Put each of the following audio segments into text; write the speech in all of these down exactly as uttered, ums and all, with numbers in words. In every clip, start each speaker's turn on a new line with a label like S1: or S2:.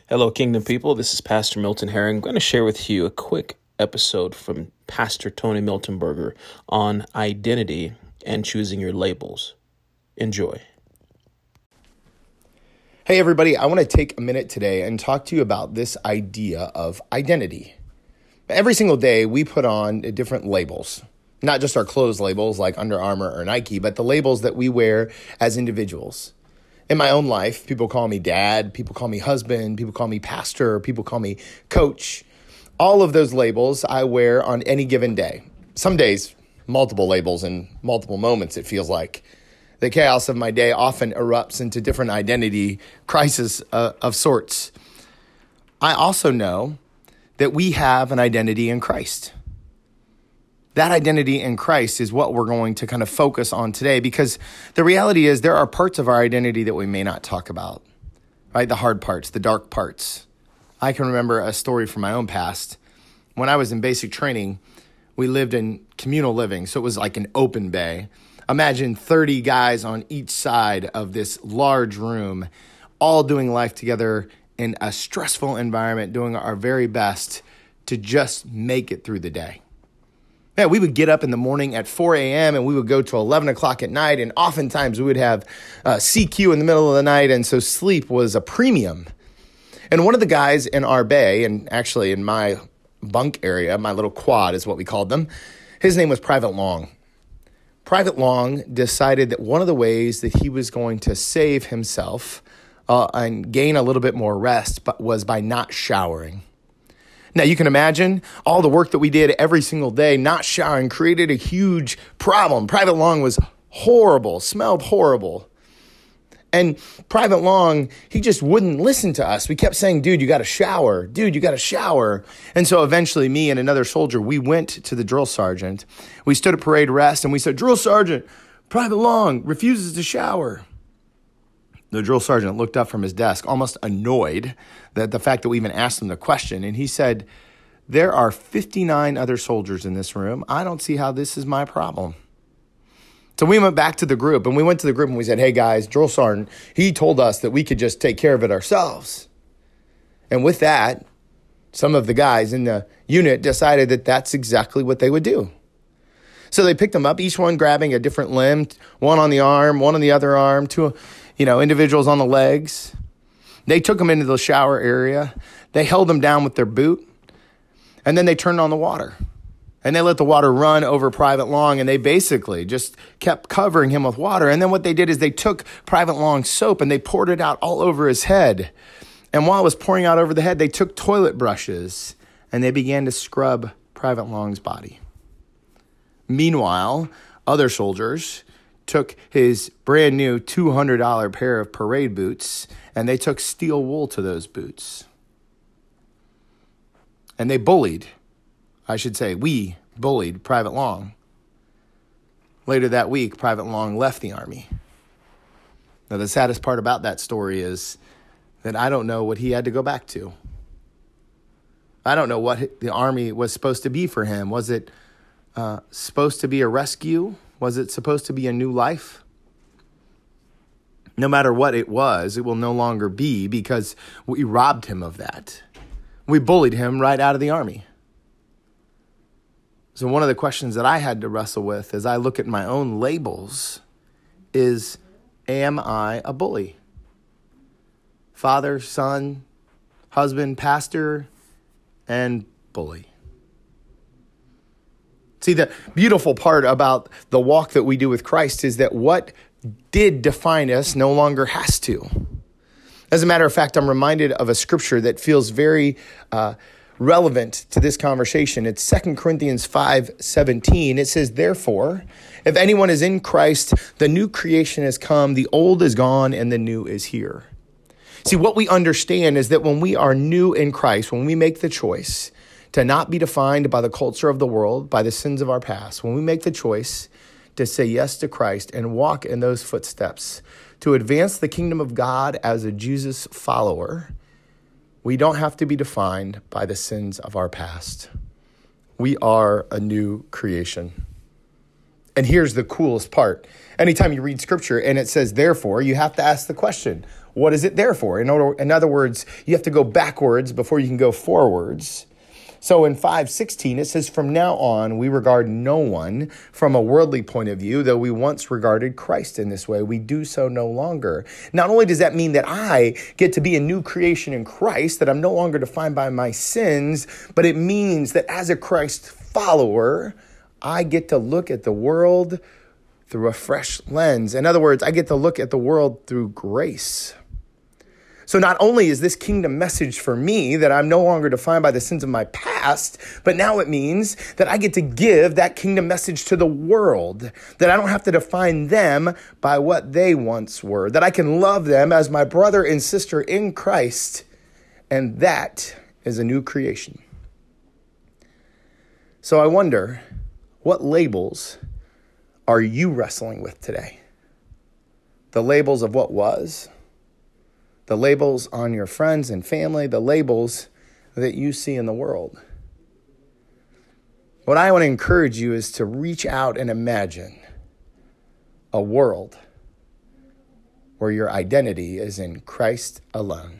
S1: Hello, Kingdom people. This is Pastor Milton Herring. I'm going to share with you a quick episode from Pastor Tony Miltenberger on identity and choosing your labels. Enjoy.
S2: Hey, everybody. I want to take a minute today and talk to you about this idea of identity. Every single day, we put on different labels, not just our clothes labels like Under Armour or Nike, but the labels that we wear as individuals. In my own life, people call me dad, people call me husband, people call me pastor, people call me coach. All of those labels I wear on any given day. Some days, multiple labels in multiple moments, it feels like. The chaos of my day often erupts into different identity crises uh, of sorts. I also know that we have an identity in Christ. That identity in Christ is what we're going to kind of focus on today, because the reality is there are parts of our identity that we may not talk about, right? The hard parts, the dark parts. I can remember a story from my own past. When I was in basic training, we lived in communal living, so it was like an open bay. Imagine thirty guys on each side of this large room, all doing life together in a stressful environment, doing our very best to just make it through the day. Yeah, we would get up in the morning at four a.m. and we would go to eleven o'clock at night. And oftentimes we would have uh, C Q in the middle of the night. And so sleep was a premium. And one of the guys in our bay, and actually in my bunk area, my little quad is what we called them, his name was Private Long. Private Long decided that one of the ways that he was going to save himself uh, and gain a little bit more rest but was by not showering. Now, you can imagine all the work that we did every single day, not showering, created a huge problem. Private Long was horrible, smelled horrible. And Private Long, he just wouldn't listen to us. We kept saying, dude, you got to shower. Dude, you got to shower. And so eventually me and another soldier, we went to the drill sergeant. We stood at parade rest and we said, drill sergeant, Private Long refuses to shower. The drill sergeant looked up from his desk, almost annoyed that the fact that we even asked him the question. And he said, there are fifty-nine other soldiers in this room. I don't see how this is my problem. So we went back to the group and we went to the group and we said, hey guys, drill sergeant, he told us that we could just take care of it ourselves. And with that, some of the guys in the unit decided that that's exactly what they would do. So they picked them up, each one grabbing a different limb, one on the arm, one on the other arm, two, you know, individuals on the legs. They took them into the shower area. They held them down with their boot. And then they turned on the water. And they let the water run over Private Long. And they basically just kept covering him with water. And then what they did is they took Private Long's soap and they poured it out all over his head. And while it was pouring out over the head, they took toilet brushes and they began to scrub Private Long's body. Meanwhile, other soldiers took his brand new two hundred dollars pair of parade boots and they took steel wool to those boots. And they bullied, I should say, we bullied Private Long. Later that week, Private Long left the Army. Now, the saddest part about that story is that I don't know what he had to go back to. I don't know what the Army was supposed to be for him. Was it uh, supposed to be a rescue? Was it supposed to be a new life? No matter what it was, it will no longer be, because we robbed him of that. We bullied him right out of the Army. So one of the questions that I had to wrestle with as I look at my own labels is, am I a bully? Father, son, husband, pastor, and bully. See, the beautiful part about the walk that we do with Christ is that what did define us no longer has to. As a matter of fact, I'm reminded of a scripture that feels very uh, relevant to this conversation. It's Second Corinthians five seventeen. It says, therefore, if anyone is in Christ, the new creation has come, the old is gone, and the new is here. See, what we understand is that when we are new in Christ, when we make the choice to not be defined by the culture of the world, by the sins of our past, when we make the choice to say yes to Christ and walk in those footsteps, to advance the kingdom of God as a Jesus follower, we don't have to be defined by the sins of our past. We are a new creation. And here's the coolest part. Anytime you read scripture and it says, therefore, you have to ask the question, what is it there for? In, order, in other words, you have to go backwards before you can go forwards. So in five sixteen, it says, from now on, we regard no one from a worldly point of view, though we once regarded Christ in this way, we do so no longer. Not only does that mean that I get to be a new creation in Christ, that I'm no longer defined by my sins, but it means that as a Christ follower, I get to look at the world through a fresh lens. In other words, I get to look at the world through grace. So not only is this kingdom message for me that I'm no longer defined by the sins of my past, but now it means that I get to give that kingdom message to the world, that I don't have to define them by what they once were, that I can love them as my brother and sister in Christ, and that is a new creation. So I wonder, what labels are you wrestling with today? The labels of what was? The labels on your friends and family, the labels that you see in the world. What I want to encourage you is to reach out and imagine a world where your identity is in Christ alone.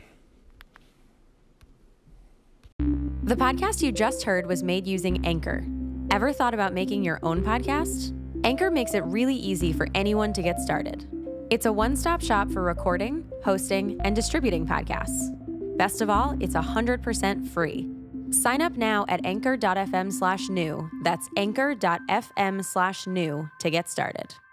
S3: The podcast you just heard was made using Anchor. Ever thought about making your own podcast? Anchor makes it really easy for anyone to get started. It's a one-stop shop for recording, hosting, and distributing podcasts. Best of all, it's one hundred percent free. Sign up now at anchor.fm slash new. That's anchor.fm slash new to get started.